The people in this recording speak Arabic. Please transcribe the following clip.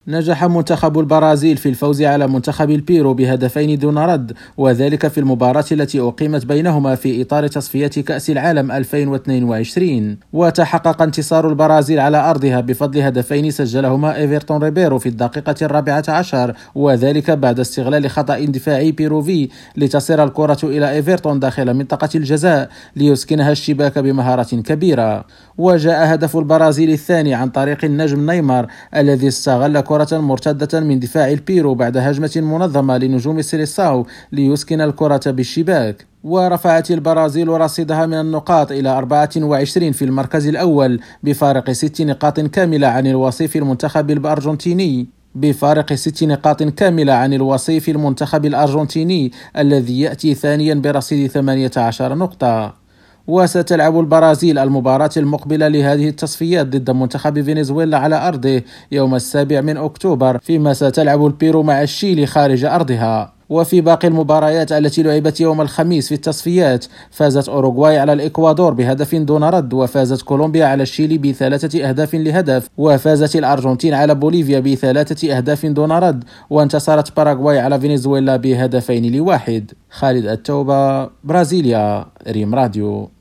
نجح منتخب البرازيل في الفوز على منتخب البيرو بهدفين دون رد، وذلك في المباراة التي أقيمت بينهما في إطار تصفيات كأس العالم 2022. وتحقق انتصار البرازيل على أرضها بفضل هدفين سجلهما إيفرتون ريبيرو في الدقيقة 14، وذلك بعد استغلال خطأ دفاعي بيروفي لتصل الكرة إلى إيفرتون داخل منطقة الجزاء ليسكنها الشباك بمهارة كبيرة. وجاء هدف البرازيل الثاني عن طريق النجم نيمار الذي استغل كرة مرتدة من دفاع البيرو بعد هجمة منظمة لنجوم سيليساو ليسكن الكرة بالشباك. ورفعت البرازيل رصيدها من النقاط إلى 24 في المركز الأول بفارق 6 نقاط كاملة عن الوصيف المنتخب الأرجنتيني الذي يأتي ثانيا برصيد 18 نقطة. وستلعب البرازيل المباراة المقبلة لهذه التصفيات ضد منتخب فنزويلا على أرضه يوم 7 أكتوبر، فيما ستلعب البيرو مع الشيلي خارج أرضها. وفي باقي المباريات التي لعبت يوم الخميس في التصفيات، فازت أوروغواي على الإكوادور بهدف دون رد، وفازت كولومبيا على الشيلي ب3 أهداف لهدف، وفازت الأرجنتين على بوليفيا ب3 أهداف دون رد، وانتصرت باراغواي على فنزويلا ب2-1. خالد التوبة، برازيليا، ريم راديو.